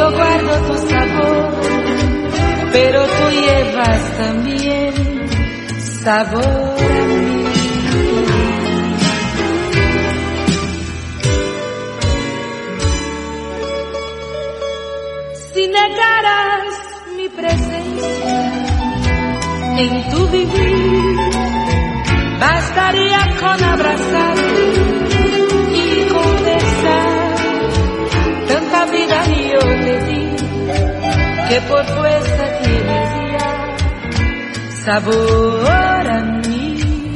yo guardo tu sabor, pero tú llevas también sabor a mí. Si negaras mi presencia en tu vivir, bastaría con abrazarte y conversar. Tanta vida yo te di, que por fuerza tienes ya sabor a mí.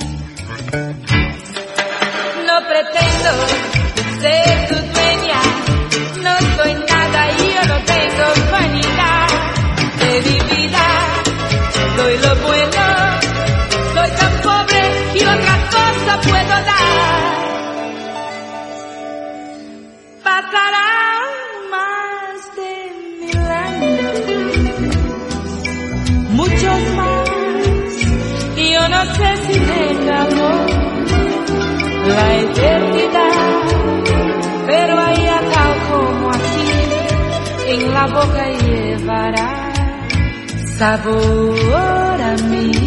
No pretendo ser tu dueña, no soy nada y yo no tengo vanidad de mi vida. Doy lo bueno, soy tan pobre y otra cosa puedo dar. Pasarán más de 1000 años, muchos más, y yo no sé si tengamos la eternidad, pero allá tal como aquí, en la boca llevará sabor a mí.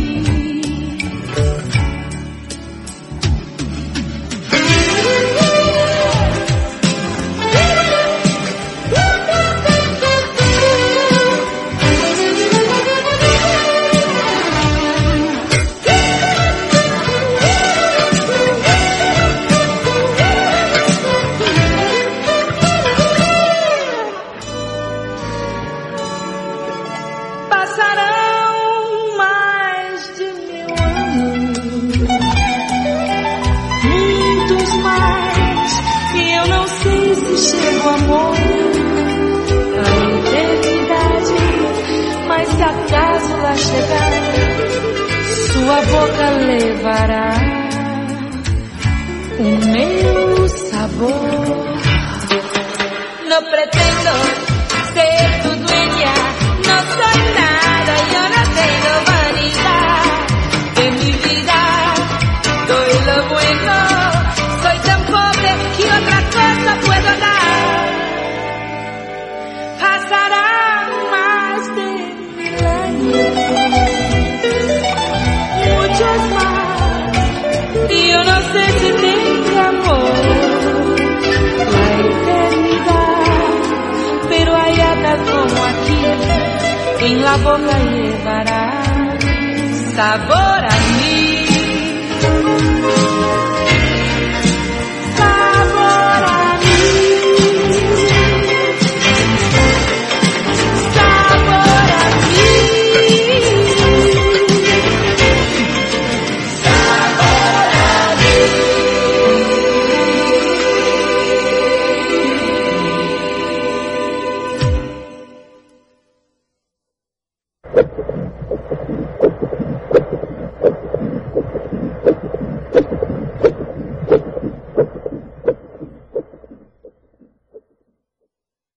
Sua boca levará o meu sabor. No pretendo ser tu dueña, no soy nada, yo no tengo vanidad de mi vida. Doy lo bueno, soy tan pobre que otra cosa puedo dar. Pasarán más de 1000 años, muchos más, y yo no sé si tengamos la eternidad, pero allá tal como aquí, en la boca llevará sabor a mí.